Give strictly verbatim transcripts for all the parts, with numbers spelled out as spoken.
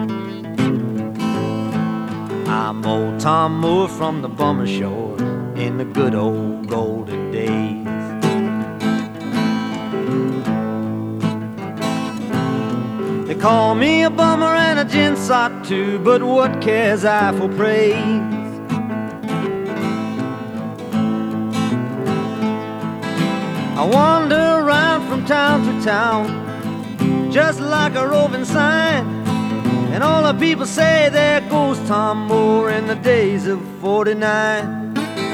I'm old Tom Moore from the bummer shore in the good old golden days. They call me a bummer and a gin sot too, but what cares I for praise? I wander around from town to town, just like a roving sign, and all the people say there goes Tom Moore in the days of forty-nine.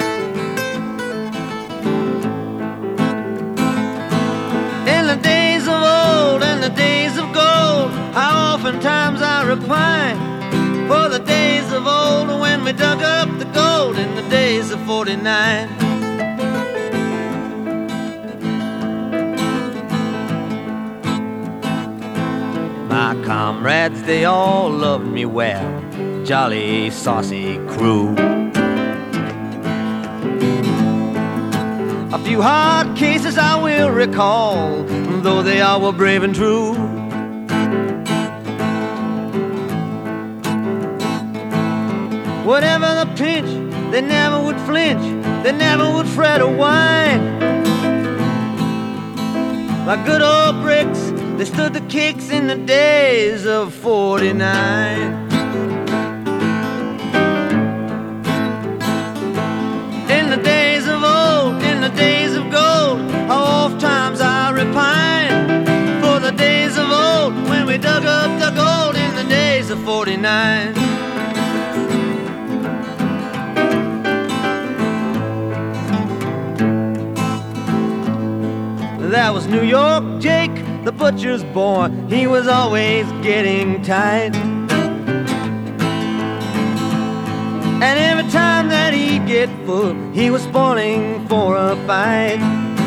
In the days of old and the days of gold, how oftentimes I repine for the days of old when we dug up the gold in the days of forty-nine. My comrades, they all loved me well, jolly, saucy crew. A few hard cases I will recall, though they all were brave and true. Whatever the pinch, they never would flinch, they never would fret or whine. Like good old bricks, they stood the kicks in the days of forty-nine. In the days of old, in the days of gold, how oft times I repine for the days of old when we dug up the gold in the days of forty-nine. That was New York Jake, the butcher's boy. He was always getting tight, and every time that he'd get full, he was spoiling for a bite.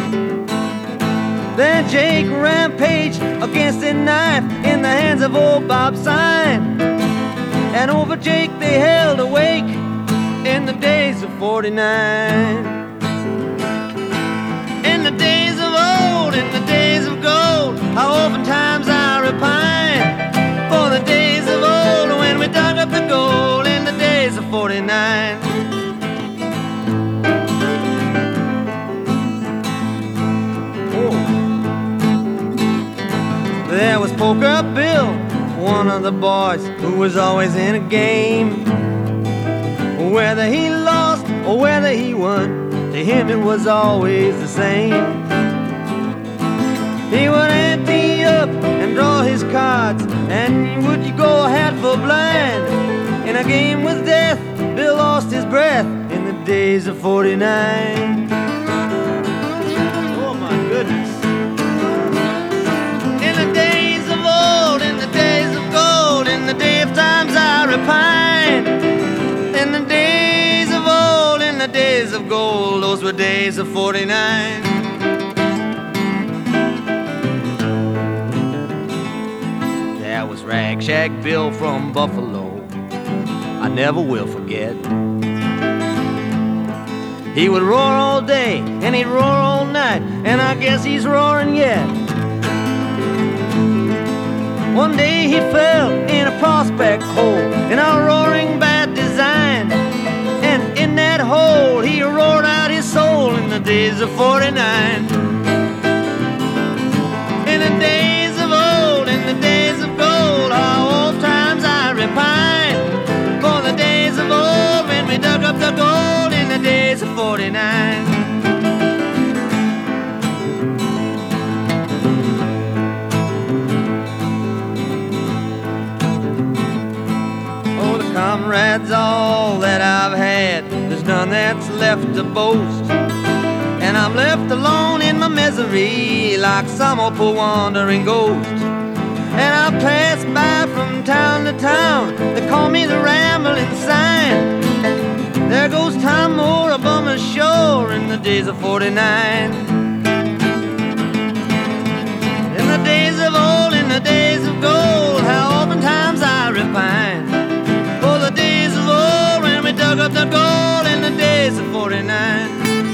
Then Jake rampaged against a knife in the hands of old Bob Sign, and over Jake they held awake in the days of forty-nine. In the days of old, in the days of gold, how oftentimes I repine for the days of old when we dug up the gold in the days of forty-nine. Oh. There was Poker Bill, one of the boys who was always in a game. Whether he lost or whether he won, to him it was always the same. He would ante up and draw his cards, and would you go hat for blind? In a game with death, Bill lost his breath in the days of forty-nine. Oh my goodness. In the days of old, in the days of gold, in the day of times I repine. In the days of old, in the days of gold, those were days of forty-nine. There was Rag Shack Bill from Buffalo, I never will forget. He would roar all day and he'd roar all night, and I guess he's roaring yet. One day he fell in a prospect hole in a roaring bad design, and in that hole he roared out his soul in the days of forty-nine. In the days of old, in the days of gold, how old times I repine for the days of old when we dug up the gold in the days of forty-nine. Oh, the comrades all that I've had, there's none that's left to boast, and I'm left alone in my misery like some old poor wandering ghost. And I pass by from town to town, they call me the rambling sign. There goes Tom Moore, a bummer shore in the days of forty-nine. In the days of old, in the days of gold, how oftentimes I repine for the days of old when we dug up the gold in the days of forty-nine.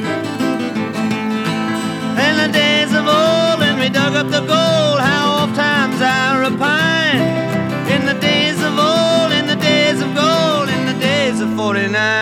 In the days of old when we dug up the gold, how oft times I repine. In the days of old twenty-nine.